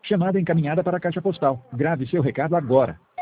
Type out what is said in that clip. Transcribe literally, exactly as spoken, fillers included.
Chamada encaminhada para a caixa postal. Grave seu recado agora.